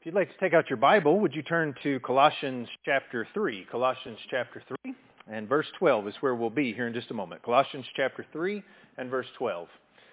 you'd like to take out your Bible, would you turn to Colossians chapter 3? Colossians chapter 3 and verse 12 is where we'll be here in just a moment. Colossians chapter 3 and verse 12.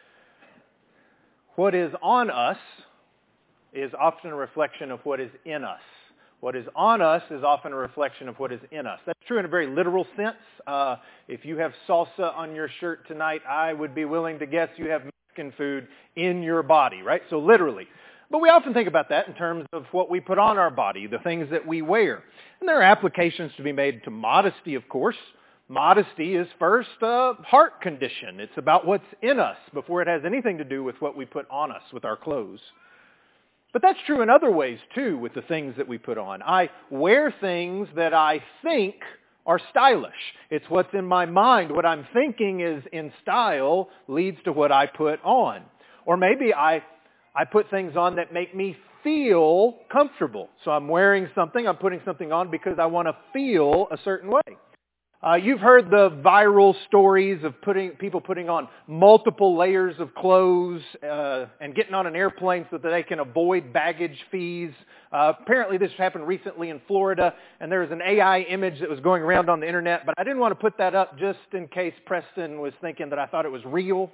What is on us is often a reflection of what is in us. What is on us is often a reflection of what is in us. That's true in a very literal sense. If you have salsa on your shirt tonight, I would be willing to guess you have Mexican food in your body, right? So literally. But we often think about that in terms of what we put on our body, the things that we wear. And there are applications to be made to modesty, of course. Modesty is first a heart condition. It's about what's in us before it has anything to do with what we put on us with our clothes. But that's true in other ways, too, with the things that we put on. I wear things that I think are stylish. It's what's in my mind. What I'm thinking is in style leads to what I put on. Or maybe I put things on that make me feel comfortable. So I'm wearing something, I'm putting something on because I want to feel a certain way. You've heard the viral stories of people putting on multiple layers of clothes and getting on an airplane so that they can avoid baggage fees. Apparently this happened recently in Florida, and there was an AI image that was going around on the internet, but I didn't want to put that up just in case Preston was thinking that I thought it was real,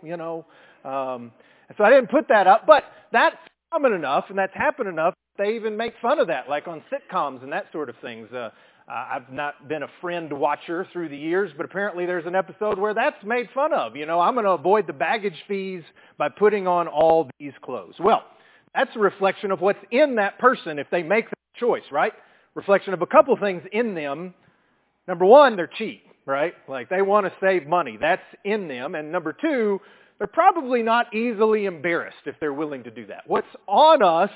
So I didn't put that up, but that's common enough and that's happened enough, they even make fun of that, like on sitcoms and that sort of things. I've not been a friend watcher through the years, but apparently there's an episode where that's made fun of. I'm going to avoid the baggage fees by putting on all these clothes. Well, that's a reflection of what's in that person if they make that choice, right? Reflection of a couple things in them. Number one, they're cheap, right? Like they want to save money. That's in them. And number two, they're probably not easily embarrassed if they're willing to do that. What's on us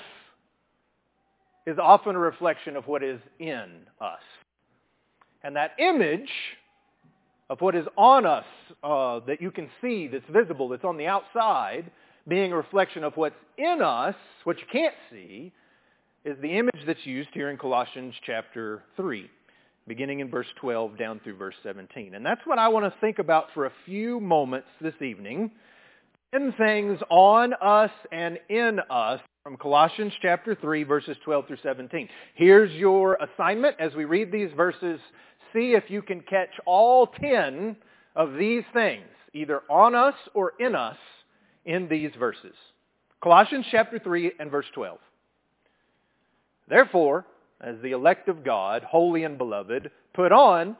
is often a reflection of what is in us. And that image of what is on us that you can see, that's visible, that's on the outside, being a reflection of what's in us, what you can't see, is the image that's used here in Colossians chapter 3, beginning in verse 12 down through verse 17. And that's what I want to think about for a few moments this evening. 10 things on us and in us from Colossians chapter 3, verses 12 through 17. Here's your assignment as we read these verses. See if you can catch all 10 of these things, either on us or in us, in these verses. Colossians chapter 3 and verse 12. Therefore, as the elect of God, holy and beloved, put on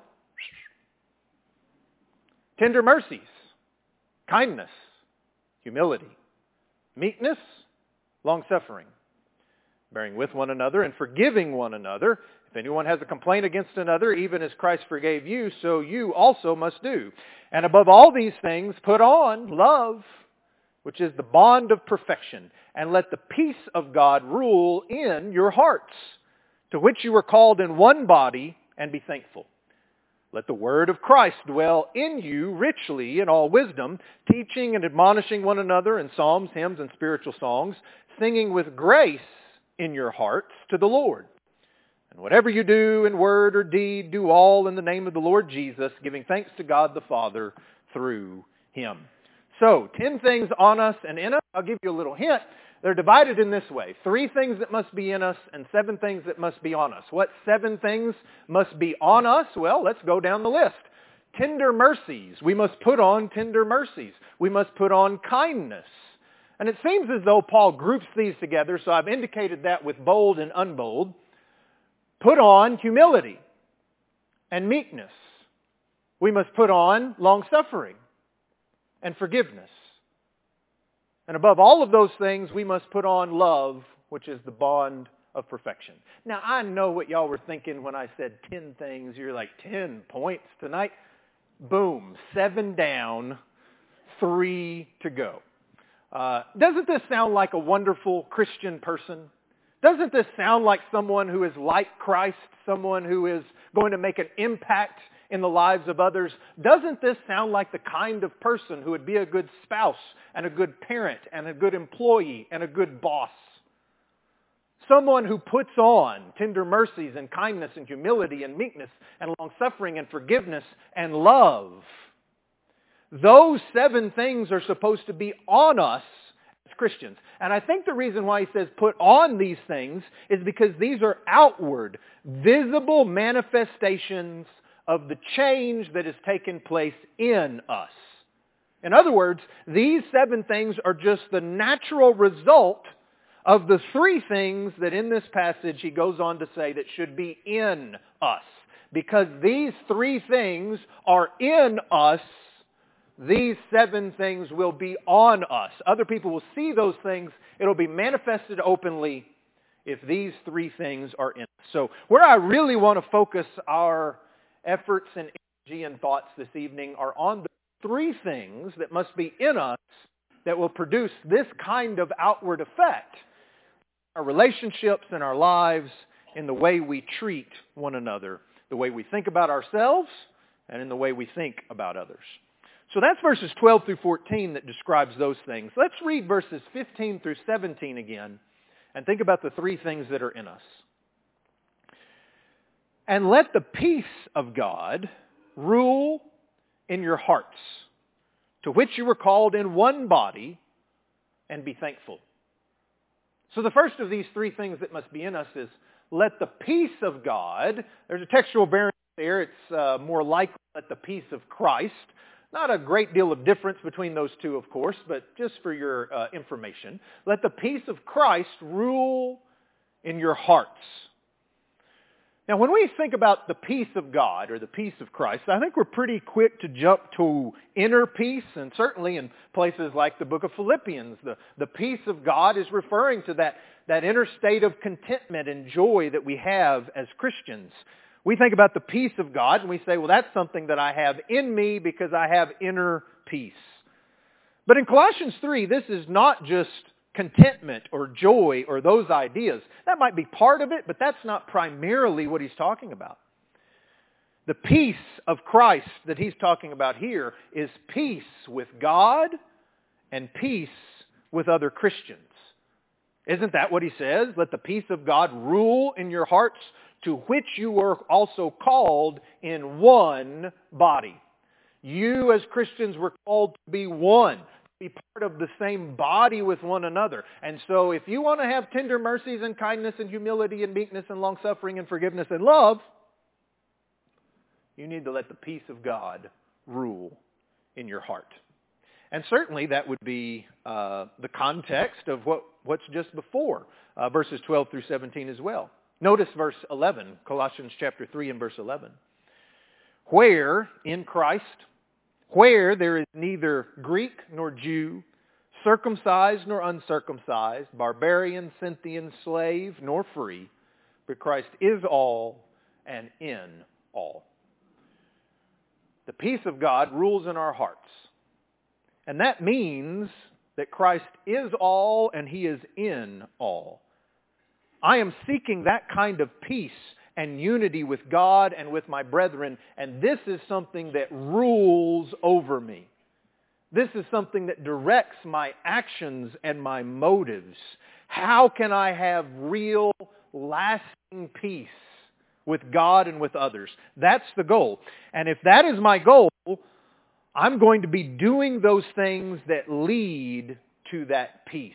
tender mercies, kindness, humility, meekness, long-suffering, bearing with one another and forgiving one another. If anyone has a complaint against another, even as Christ forgave you, so you also must do. And above all these things, put on love, which is the bond of perfection, and let the peace of God rule in your hearts, to which you were called in one body, and be thankful. Let the word of Christ dwell in you richly in all wisdom, teaching and admonishing one another in psalms, hymns, and spiritual songs, singing with grace in your hearts to the Lord. And whatever you do in word or deed, do all in the name of the Lord Jesus, giving thanks to God the Father through him. So, 10 things on us and in us. I'll give you a little hint. They're divided in this way. 3 things that must be in us and 7 things that must be on us. What 7 things must be on us? Well, let's go down the list. Tender mercies. We must put on tender mercies. We must put on kindness. And it seems as though Paul groups these together, so I've indicated that with bold and unbold. Put on humility and meekness. We must put on long-suffering and forgiveness. And above all of those things, we must put on love, which is the bond of perfection. Now, I know what y'all were thinking when I said 10 things. You're like, 10 points tonight? Boom, 7 down, 3 to go. Doesn't this sound like a wonderful Christian person? Doesn't this sound like someone who is like Christ, someone who is going to make an impact in the lives of others? Doesn't this sound like the kind of person who would be a good spouse and a good parent and a good employee and a good boss? Someone who puts on tender mercies and kindness and humility and meekness and long-suffering and forgiveness and love. Those 7 things are supposed to be on us as Christians. And I think the reason why he says put on these things is because these are outward, visible manifestations of the change that has taken place in us. In other words, these 7 things are just the natural result of the 3 things that in this passage he goes on to say that should be in us. Because these 3 things are in us, these 7 things will be on us. Other people will see those things. It'll be manifested openly if these 3 things are in us. So where I really want to focus our efforts and energy and thoughts this evening are on the 3 things that must be in us that will produce this kind of outward effect. Our relationships and our lives, in the way we treat one another, the way we think about ourselves, and in the way we think about others. So that's verses 12 through 14 that describes those things. Let's read verses 15 through 17 again and think about the 3 things that are in us. And let the peace of God rule in your hearts, to which you were called in one body, and be thankful. So the first of these 3 things that must be in us is let the peace of God, there's a textual variant there, it's more likely let the peace of Christ. Not a great deal of difference between those 2, of course, but just for your information. Let the peace of Christ rule in your hearts. Now, when we think about the peace of God or the peace of Christ, I think we're pretty quick to jump to inner peace, and certainly in places like the book of Philippians, the peace of God is referring to that inner state of contentment and joy that we have as Christians. We think about the peace of God and we say, well, that's something that I have in me because I have inner peace. But in Colossians 3, this is not just contentment or joy or those ideas. That might be part of it, but that's not primarily what he's talking about. The peace of Christ that he's talking about here is peace with God and peace with other Christians. Isn't that what he says? Let the peace of God rule in your hearts, to which you were also called in one body. You as Christians were called to be one, to be part of the same body with one another. And so if you want to have tender mercies and kindness and humility and meekness and long-suffering and forgiveness and love, you need to let the peace of God rule in your heart. And certainly that would be the context of what's just before, verses 12 through 17 as well. Notice verse 11, Colossians chapter 3 and verse 11. Where in Christ, where there is neither Greek nor Jew, circumcised nor uncircumcised, barbarian, Scythian, slave nor free, but Christ is all and in all. The peace of God rules in our hearts. And that means that Christ is all and he is in all. I am seeking that kind of peace and unity with God and with my brethren, and this is something that rules over me. This is something that directs my actions and my motives. How can I have real, lasting peace with God and with others? That's the goal. And if that is my goal, I'm going to be doing those things that lead to that peace.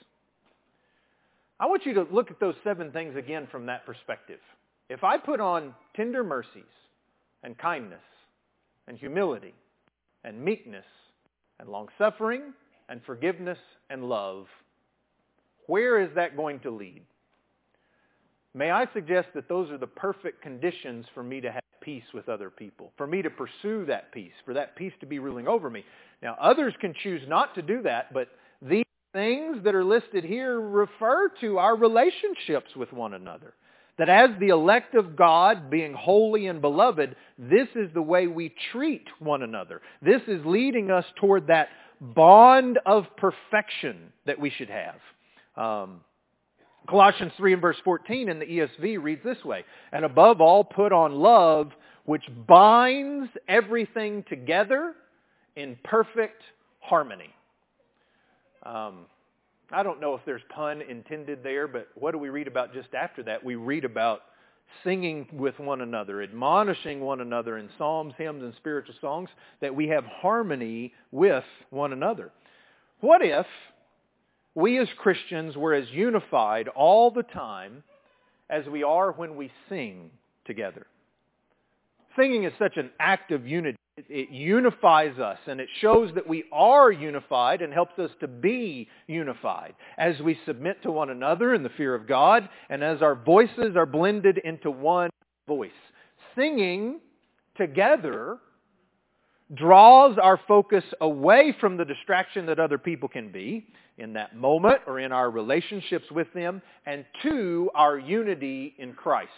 I want you to look at those 7 things again from that perspective. If I put on tender mercies and kindness and humility and meekness and long-suffering and forgiveness and love, where is that going to lead? May I suggest that those are the perfect conditions for me to have peace with other people, for me to pursue that peace, for that peace to be ruling over me. Now, others can choose not to do that, but these things that are listed here refer to our relationships with one another. That as the elect of God, being holy and beloved, this is the way we treat one another. This is leading us toward that bond of perfection that we should have. Colossians 3 and verse 14 in the ESV reads this way, and above all put on love, which binds everything together in perfect harmony. I don't know if there's pun intended there, but what do we read about just after that? We read about singing with one another, admonishing one another in psalms, hymns, and spiritual songs, that we have harmony with one another. What if we as Christians were as unified all the time as we are when we sing together. Singing is such an act of unity. It unifies us, and it shows that we are unified and helps us to be unified as we submit to one another in the fear of God and as our voices are blended into one voice. Singing together draws our focus away from the distraction that other people can be in that moment or in our relationships with them, and to our unity in Christ.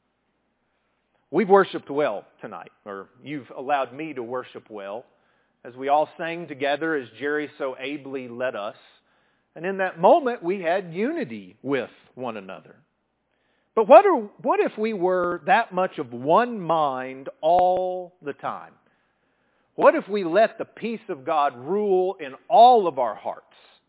We've worshiped well tonight, or you've allowed me to worship well, as we all sang together as Jerry so ably led us. And in that moment, we had unity with one another. But what if we were that much of one mind all the time? What if we let the peace of God rule in all of our hearts?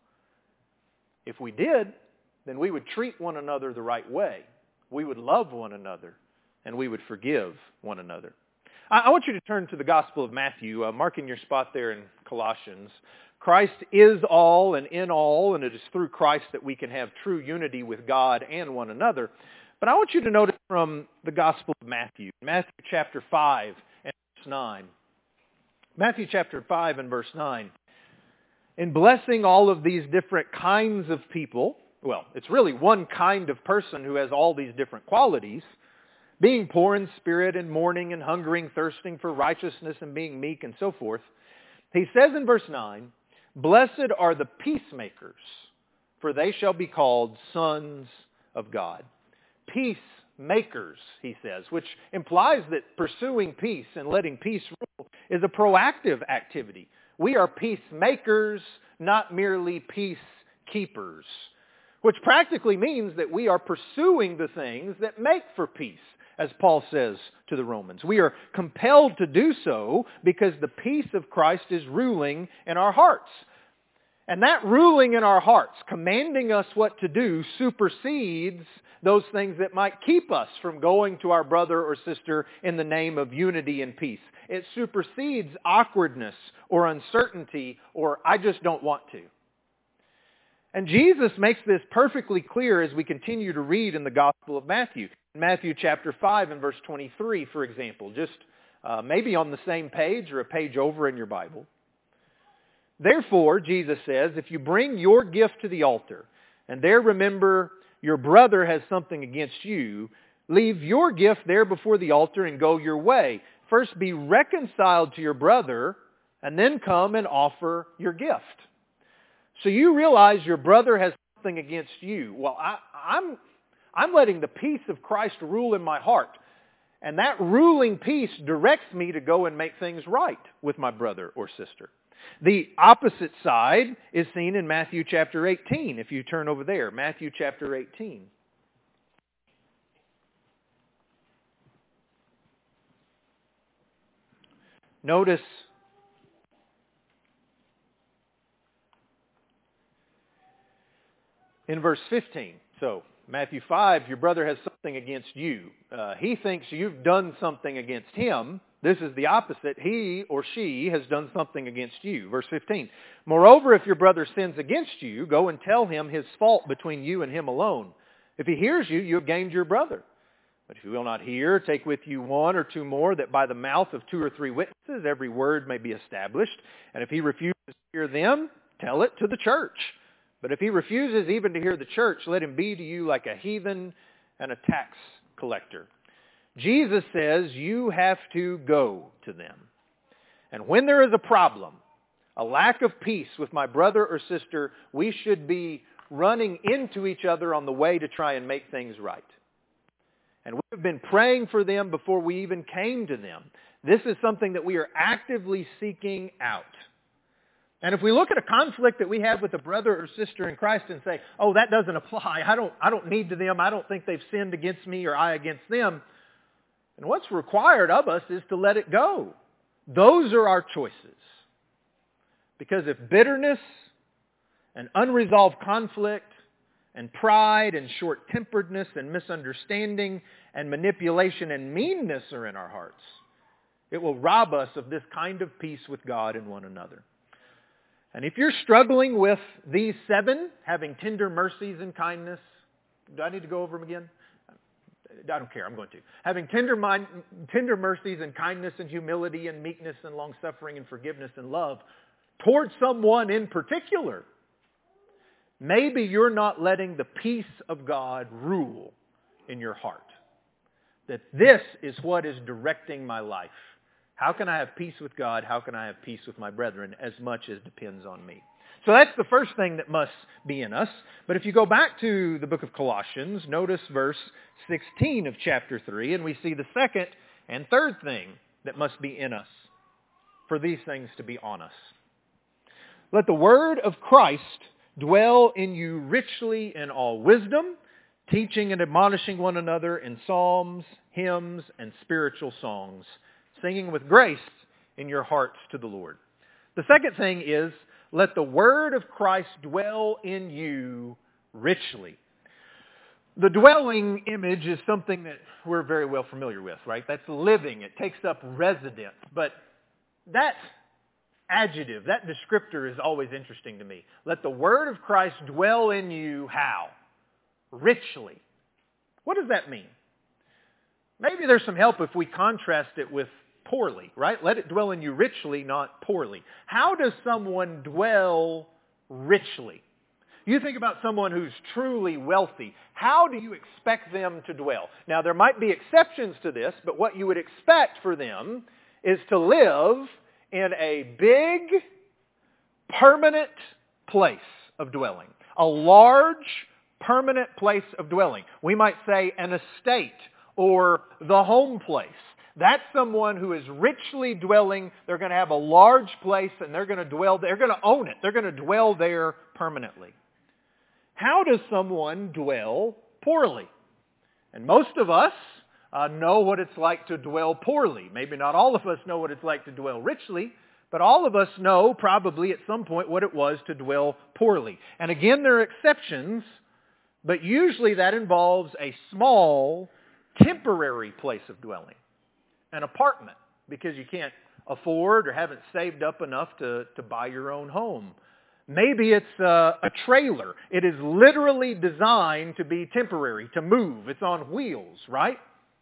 If we did, then we would treat one another the right way. We would love one another, and we would forgive one another. I want you to turn to the Gospel of Matthew, marking your spot there in Colossians. Christ is all and in all, and it is through Christ that we can have true unity with God and one another. But I want you to notice from the Gospel of Matthew, Matthew chapter 5 and verse 9. Matthew chapter 5 and verse 9. In blessing all of these different kinds of people, well, it's really one kind of person who has all these different qualities, being poor in spirit and mourning and hungering, thirsting for righteousness and being meek and so forth. He says in verse 9, "Blessed are the peacemakers, for they shall be called sons of God." Peacemakers, he says, which implies that pursuing peace and letting peace rule is a proactive activity. We are peacemakers, not merely peacekeepers, which practically means that we are pursuing the things that make for peace, as Paul says to the Romans. We are compelled to do so because the peace of Christ is ruling in our hearts. And that ruling in our hearts, commanding us what to do, supersedes those things that might keep us from going to our brother or sister in the name of unity and peace. It supersedes awkwardness or uncertainty or I just don't want to. And Jesus makes this perfectly clear as we continue to read in the Gospel of Matthew. Matthew chapter 5 and verse 23, for example, just maybe on the same page or a page over in your Bible. Therefore, Jesus says, if you bring your gift to the altar, and there remember your brother has something against you, leave your gift there before the altar and go your way. First be reconciled to your brother, and then come and offer your gift. So you realize your brother has something against you. Well, I'm letting the peace of Christ rule in my heart. And that ruling peace directs me to go and make things right with my brother or sister. The opposite side is seen in Matthew chapter 18, if you turn over there. Matthew chapter 18. Notice in verse 15. So, Matthew 5, your brother has something against you. He thinks you've done something against him. This is the opposite. He or she has done something against you. Verse 15. Moreover, if your brother sins against you, go and tell him his fault between you and him alone. If he hears you, you have gained your brother. But if you will not hear, take with you one or two more, that by the mouth of 2 or 3 witnesses every word may be established. And if he refuses to hear them, tell it to the church. But if he refuses even to hear the church, let him be to you like a heathen and a tax collector. Jesus says you have to go to them. And when there is a problem, a lack of peace with my brother or sister, we should be running into each other on the way to try and make things right. And we've been praying for them before we even came to them. This is something that we are actively seeking out. And if we look at a conflict that we have with a brother or sister in Christ and say, oh, that doesn't apply, I don't need to them, I don't think they've sinned against me or I against them, and what's required of us is to let it go. Those are our choices. Because if bitterness and unresolved conflict and pride and short-temperedness and misunderstanding and manipulation and meanness are in our hearts, it will rob us of this kind of peace with God and one another. And if you're struggling with these 7, having tender mercies and kindness, do I need to go over them again? I don't care, I'm going to. Having tender mercies and kindness and humility and meekness and long-suffering and forgiveness and love towards someone in particular, maybe you're not letting the peace of God rule in your heart. That this is what is directing my life. How can I have peace with God? How can I have peace with my brethren? As much as depends on me. So that's the first thing that must be in us. But if you go back to the book of Colossians, notice verse 16 of chapter 3, and we see the second and third thing that must be in us for these things to be on us. Let the word of Christ dwell in you richly in all wisdom, teaching and admonishing one another in psalms, hymns, and spiritual songs, singing with grace in your hearts to the Lord. The second thing is, let the word of Christ dwell in you richly. The dwelling image is something that we're very well familiar with, right? That's living. It takes up residence. But that adjective, that descriptor is always interesting to me. Let the word of Christ dwell in you how? Richly. What does that mean? Maybe there's some help if we contrast it with poorly, right? Let it dwell in you richly, not poorly. How does someone dwell richly? You think about someone who's truly wealthy. How do you expect them to dwell? Now, there might be exceptions to this, but what you would expect for them is to live in a big, permanent place of dwelling. A large, permanent place of dwelling. We might say an estate or the home place. That's someone who is richly dwelling. They're going to have a large place and they're going to dwell. They're going to own it. They're going to dwell there permanently. How does someone dwell poorly? And most of us know what it's like to dwell poorly. Maybe not all of us know what it's like to dwell richly, but all of us know probably at some point what it was to dwell poorly. And again, there are exceptions, but usually that involves a small, temporary place of dwelling. An apartment, because you can't afford or haven't saved up enough to buy your own home. Maybe it's a trailer. It is literally designed to be temporary, to move. It's on wheels, right?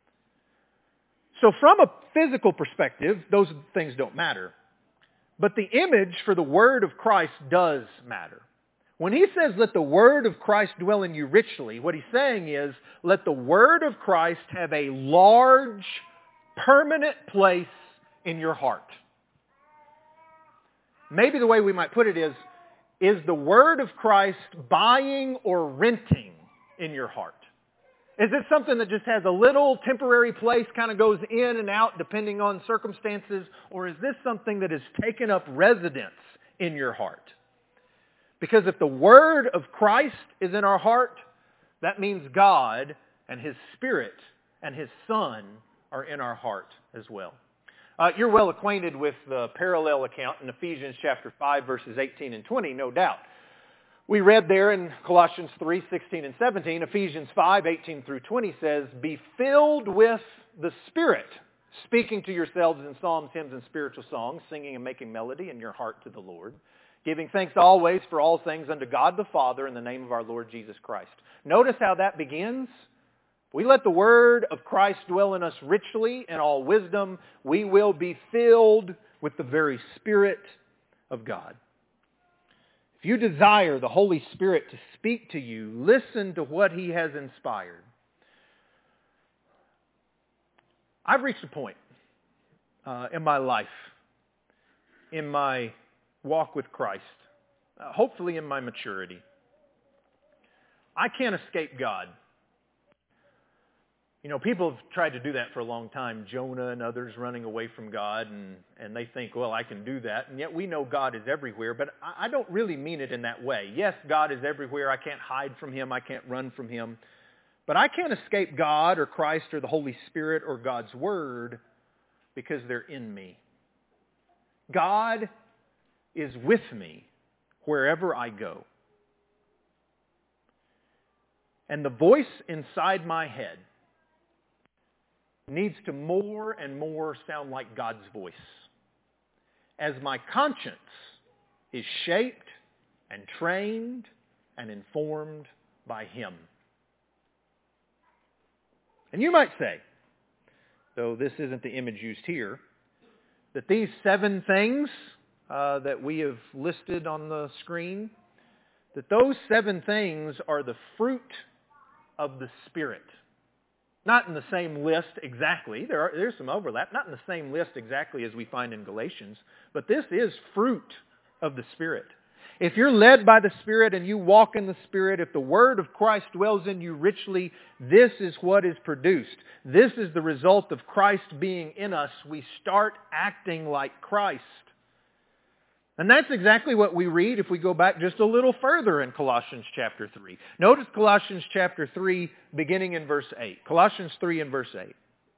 So from a physical perspective, those things don't matter. But the image for the word of Christ does matter. When he says, let the word of Christ dwell in you richly, what he's saying is, let the word of Christ have a large, permanent place in your heart. Maybe the way we might put it is the word of Christ buying or renting in your heart? Is it something that just has a little temporary place, kind of goes in and out depending on circumstances? Or is this something that has taken up residence in your heart? Because if the word of Christ is in our heart, that means God and His Spirit and His Son are in our heart as well. You're well acquainted with the parallel account in Ephesians chapter 5, verses 18 and 20, no doubt. We read there in Colossians 3, 16 and 17, Ephesians 5, 18 through 20 says, be filled with the Spirit, speaking to yourselves in psalms, hymns, and spiritual songs, singing and making melody in your heart to the Lord, giving thanks always for all things unto God the Father in the name of our Lord Jesus Christ. Notice how that begins. We let the word of Christ dwell in us richly in all wisdom. We will be filled with the very Spirit of God. If you desire the Holy Spirit to speak to you, listen to what He has inspired. I've reached a point in my life, in my walk with Christ, hopefully in my maturity. I can't escape God. You know, people have tried to do that for a long time. Jonah and others running away from God, and they think, well, I can do that. And yet we know God is everywhere, but I don't really mean it in that way. Yes, God is everywhere. I can't hide from Him. I can't run from Him. But I can't escape God or Christ or the Holy Spirit or God's Word because they're in me. God is with me wherever I go. And the voice inside my head needs to more and more sound like God's voice as my conscience is shaped and trained and informed by Him. And you might say, though this isn't the image used here, that these 7 things that we have listed on the screen, that those 7 things are the fruit of the Spirit. Not in the same list exactly. There's some overlap. Not in the same list exactly as we find in Galatians. But this is fruit of the Spirit. If you're led by the Spirit and you walk in the Spirit, if the Word of Christ dwells in you richly, this is what is produced. This is the result of Christ being in us. We start acting like Christ. And that's exactly what we read if we go back just a little further in Colossians chapter 3. Notice Colossians chapter 3 beginning in verse 8. Colossians 3 and verse 8.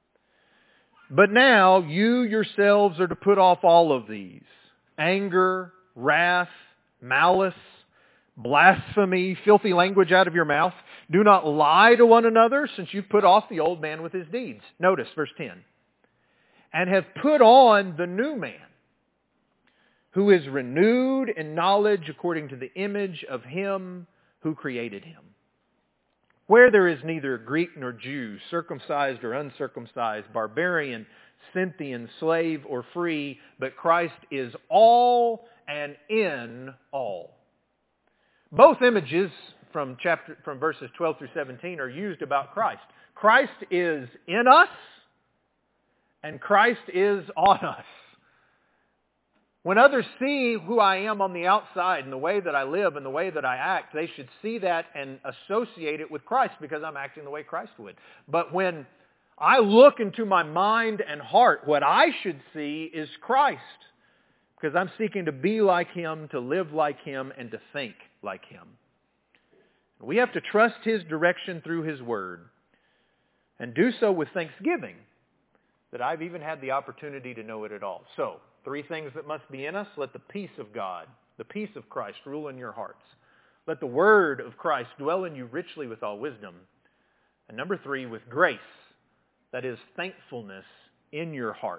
But now you yourselves are to put off all of these: anger, wrath, malice, blasphemy, filthy language out of your mouth. Do not lie to one another, since you've put off the old man with his deeds. Notice verse 10. And have put on the new man, who is renewed in knowledge according to the image of Him who created him. Where there is neither Greek nor Jew, circumcised or uncircumcised, barbarian, Scythian, slave or free, but Christ is all and in all. Both images from verses 12 through 17 are used about Christ. Christ is in us and Christ is on us. When others see who I am on the outside and the way that I live and the way that I act, they should see that and associate it with Christ because I'm acting the way Christ would. But when I look into my mind and heart, what I should see is Christ, because I'm seeking to be like Him, to live like Him, and to think like Him. We have to trust His direction through His Word and do so with thanksgiving that I've even had the opportunity to know it at all. So, 3 things that must be in us. Let the peace of God, the peace of Christ, rule in your hearts. Let the Word of Christ dwell in you richly with all wisdom. And number 3, with grace, that is thankfulness in your hearts.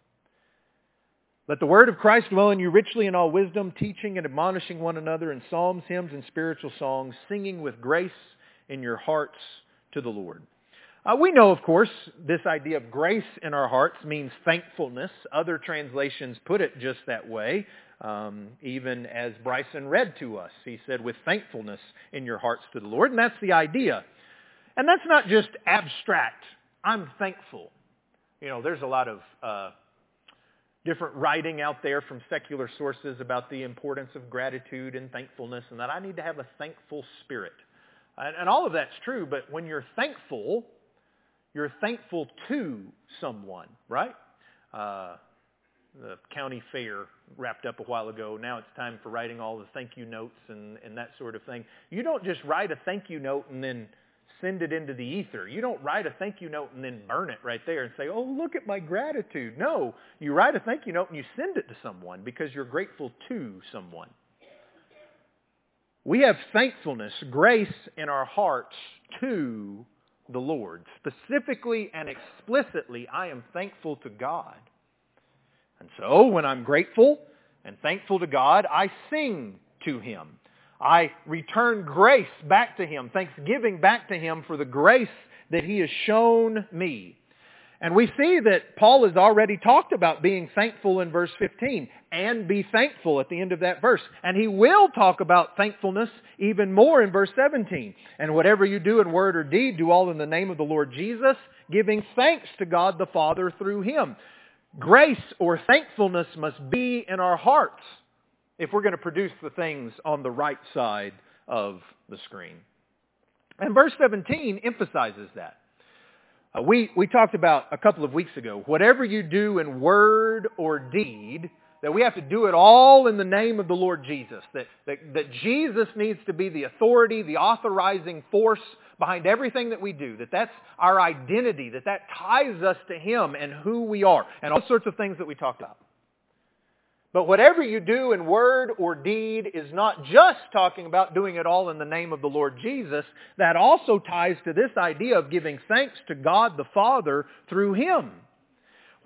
Let the Word of Christ dwell in you richly in all wisdom, teaching and admonishing one another in psalms, hymns, and spiritual songs, singing with grace in your hearts to the Lord. We know, of course, this idea of grace in our hearts means thankfulness. Other translations put it just that way, even as Bryson read to us. He said, with thankfulness in your hearts to the Lord, and that's the idea. And that's not just abstract. I'm thankful. You know, there's a lot of different writing out there from secular sources about the importance of gratitude and thankfulness, and that I need to have a thankful spirit. And all of that's true, but when you're thankful to someone, right? The county fair wrapped up a while ago. Now it's time for writing all the thank you notes and that sort of thing. You don't just write a thank you note and then send it into the ether. You don't write a thank you note and then burn it right there and say, oh, look at my gratitude. No, you write a thank you note and you send it to someone because you're grateful to someone. We have thankfulness, grace in our hearts to the Lord. Specifically and explicitly, I am thankful to God. And so, when I'm grateful and thankful to God, I sing to Him. I return grace back to Him, thanksgiving back to Him for the grace that He has shown me. And we see that Paul has already talked about being thankful in verse 15, and be thankful at the end of that verse. And he will talk about thankfulness even more in verse 17. And whatever you do in word or deed, do all in the name of the Lord Jesus, giving thanks to God the Father through Him. Grace or thankfulness must be in our hearts if we're going to produce the things on the right side of the screen. And verse 17 emphasizes that. We talked about a couple of weeks ago, whatever you do in word or deed, that we have to do it all in the name of the Lord Jesus. That Jesus needs to be the authority, the authorizing force behind everything that we do. That's our identity, that ties us to Him and who we are. And all sorts of things that we talked about. But whatever you do in word or deed is not just talking about doing it all in the name of the Lord Jesus. That also ties to this idea of giving thanks to God the Father through Him.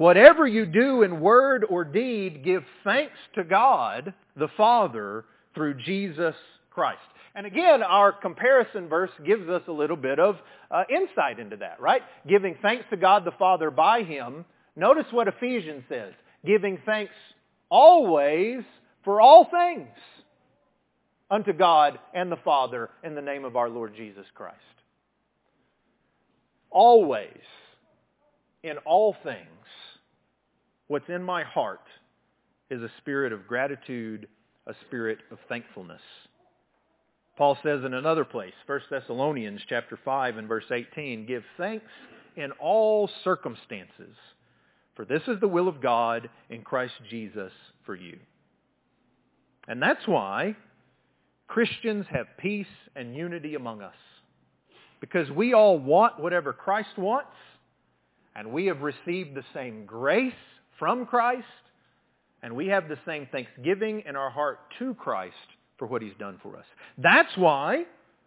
Whatever you do in word or deed, give thanks to God the Father through Jesus Christ. And again, our comparison verse gives us a little bit of insight into that, right? Giving thanks to God the Father by Him. Notice what Ephesians says. Giving thanks always for all things unto God and the Father in the name of our Lord Jesus Christ. Always, in all things, what's in my heart is a spirit of gratitude, a spirit of thankfulness. Paul says in another place, 1 Thessalonians chapter 5 and verse 18, give thanks in all circumstances, for this is the will of God in Christ Jesus for you. And that's why Christians have peace and unity among us. Because we all want whatever Christ wants, and we have received the same grace from Christ, and we have the same thanksgiving in our heart to Christ for what He's done for us. That's why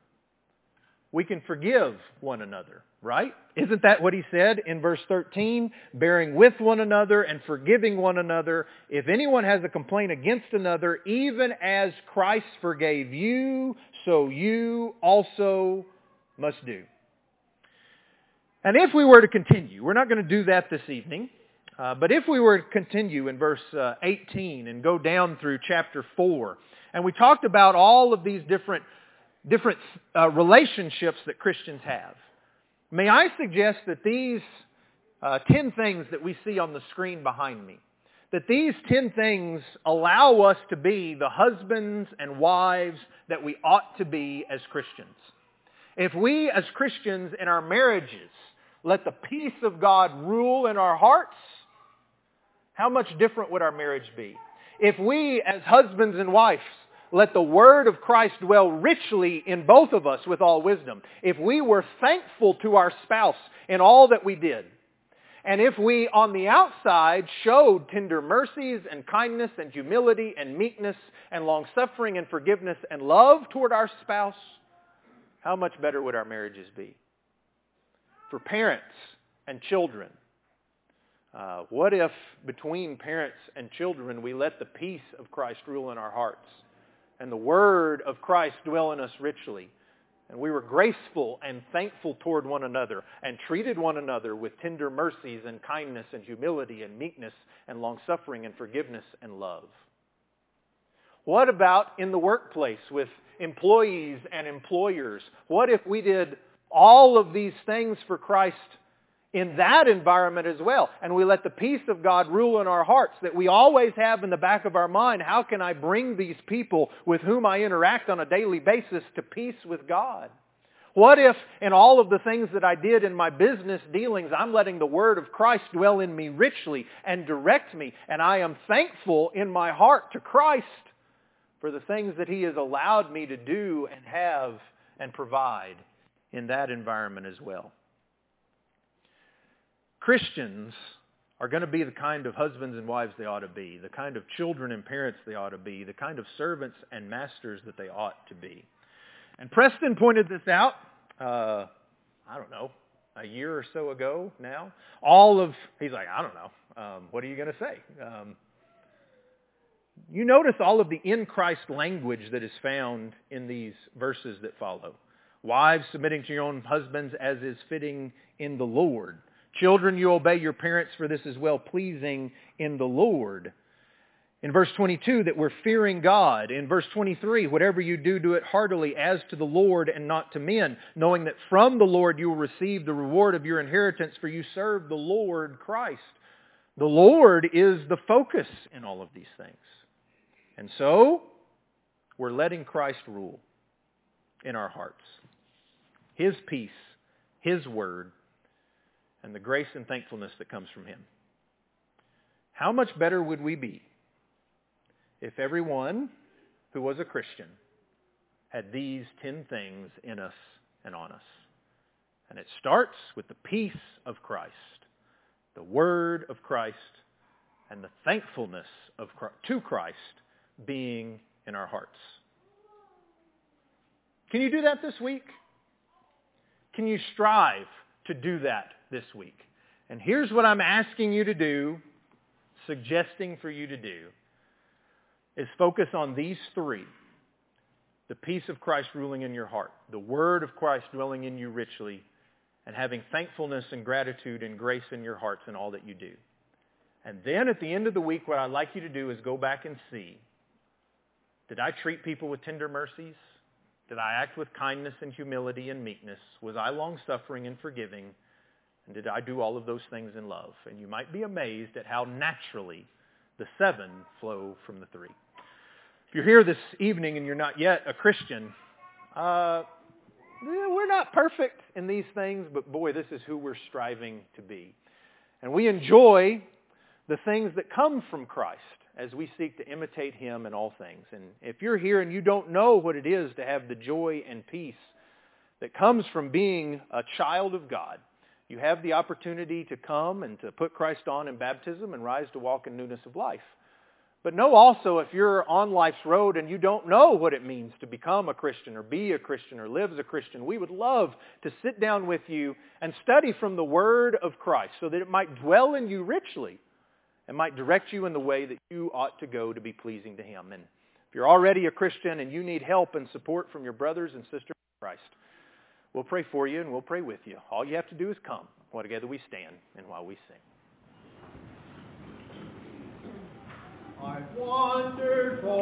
we can forgive one another, right? Isn't that what He said in verse 13? Bearing with one another and forgiving one another. If anyone has a complaint against another, even as Christ forgave you, so you also must do. And if we were to continue, we're not going to do that this evening, but if we were to continue in verse 18 and go down through chapter 4, and we talked about all of these different relationships that Christians have, may I suggest that these 10 things that we see on the screen behind me, that these 10 things allow us to be the husbands and wives that we ought to be as Christians. If we as Christians in our marriages let the peace of God rule in our hearts, how much different would our marriage be? If we as husbands and wives let the word of Christ dwell richly in both of us with all wisdom, if we were thankful to our spouse in all that we did, and if we on the outside showed tender mercies and kindness and humility and meekness and long-suffering and forgiveness and love toward our spouse, how much better would our marriages be? For parents and children, what if between parents and children we let the peace of Christ rule in our hearts and the word of Christ dwell in us richly, and we were graceful and thankful toward one another and treated one another with tender mercies and kindness and humility and meekness and long-suffering and forgiveness and love? What about in the workplace with employees and employers? What if we did all of these things for Christ in that environment as well, and we let the peace of God rule in our hearts, that we always have in the back of our mind, how can I bring these people with whom I interact on a daily basis to peace with God? What if in all of the things that I did in my business dealings, I'm letting the word of Christ dwell in me richly and direct me, and I am thankful in my heart to Christ for the things that He has allowed me to do and have and provide in that environment as well. Christians are going to be the kind of husbands and wives they ought to be, the kind of children and parents they ought to be, the kind of servants and masters that they ought to be. And Preston pointed this out, a year or so ago now. He's like, I don't know. What are you going to say? You notice all of the in Christ language that is found in these verses that follow. Wives, submitting to your own husbands as is fitting in the Lord. Children, you obey your parents, for this is well-pleasing in the Lord. In verse 22, that we're fearing God. In verse 23, whatever you do, do it heartily as to the Lord and not to men, knowing that from the Lord you will receive the reward of your inheritance, for you serve the Lord Christ. The Lord is the focus in all of these things. And so, we're letting Christ rule in our hearts. His peace, His word, and the grace and thankfulness that comes from Him. How much better would we be if everyone who was a Christian had these 10 things in us and on us? And it starts with the peace of Christ, the word of Christ, and the thankfulness to Christ being in our hearts. Can you do that this week? Can you strive to do that this week? And here's what I'm asking you to do, suggesting for you to do, is focus on these three. The peace of Christ ruling in your heart, the word of Christ dwelling in you richly, and having thankfulness and gratitude and grace in your hearts in all that you do. And then at the end of the week, what I'd like you to do is go back and see, did I treat people with tender mercies? Did I act with kindness and humility and meekness? Was I long-suffering and forgiving? And did I do all of those things in love? And you might be amazed at how naturally the 7 flow from the 3. If you're here this evening and you're not yet a Christian, we're not perfect in these things, but boy, this is who we're striving to be. And we enjoy the things that come from Christ as we seek to imitate Him in all things. And if you're here and you don't know what it is to have the joy and peace that comes from being a child of God, you have the opportunity to come and to put Christ on in baptism and rise to walk in newness of life. But know also, if you're on life's road and you don't know what it means to become a Christian or be a Christian or live as a Christian, we would love to sit down with you and study from the Word of Christ so that it might dwell in you richly and might direct you in the way that you ought to go to be pleasing to Him. And if you're already a Christian and you need help and support from your brothers and sisters in Christ, we'll pray for you and we'll pray with you. All you have to do is come while together we stand and while we sing. I've wandered for